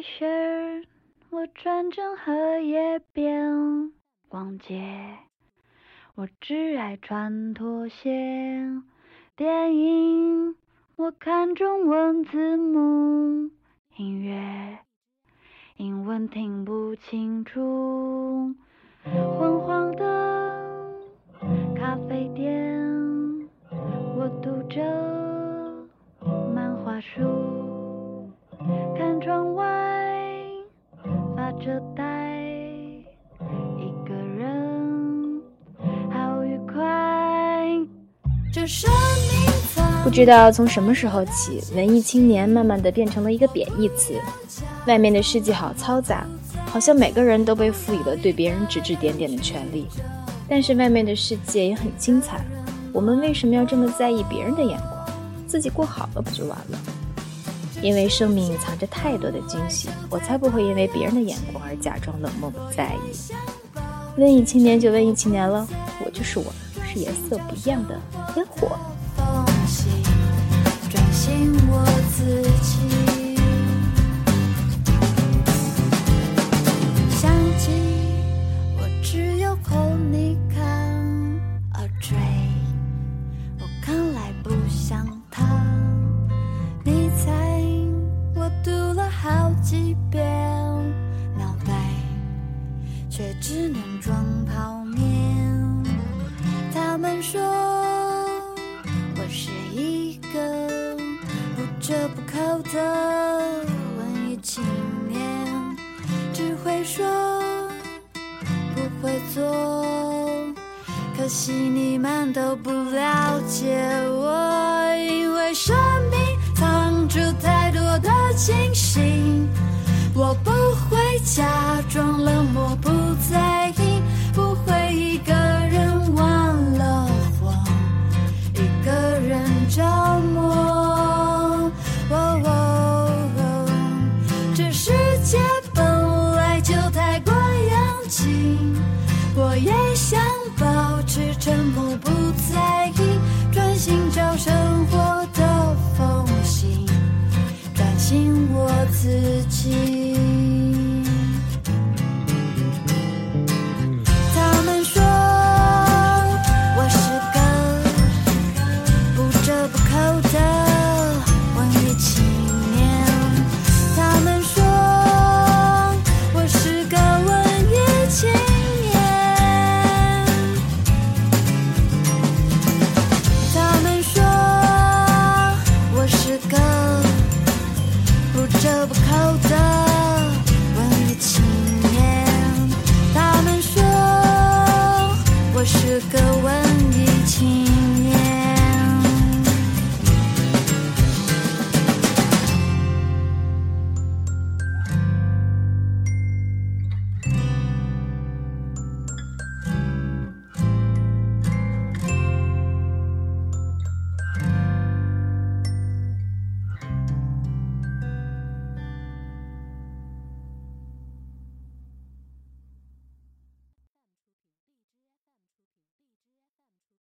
shirt，我穿成荷叶边逛街，我只爱穿拖鞋。电影我看中文字幕，音乐英文听不清楚。昏黄的咖啡店，我读着漫画书，看窗外发着呆，一个人好愉快。这生命不知道从什么时候起，文艺青年慢慢地变成了一个贬义词。外面的世界好嘈杂，好像每个人都被赋予了对别人指指点点的权利。但是外面的世界也很精彩，我们为什么要这么在意别人的眼光？自己过好了不就完了？因为生命隐藏着太多的惊喜，我才不会因为别人的眼光而假装冷漠不在意。文艺青年就文艺青年了，我就是我，是颜色不一样的烟火。 专心我自己，想起我只有空你看而追，我看来不像他。你猜我读了好几遍，脑袋却只能装泡面。他们说我是一个不折不扣的文艺青年，只会说不会做，可惜你们都不了解我，因为生命藏着太多的惊喜，我不会假装冷漠不在意，不会一个人忘了慌，一个人着魔。这世界本来就太过拥挤，我也想保持沉默不在意，专心找生活的缝隙，专心我自己。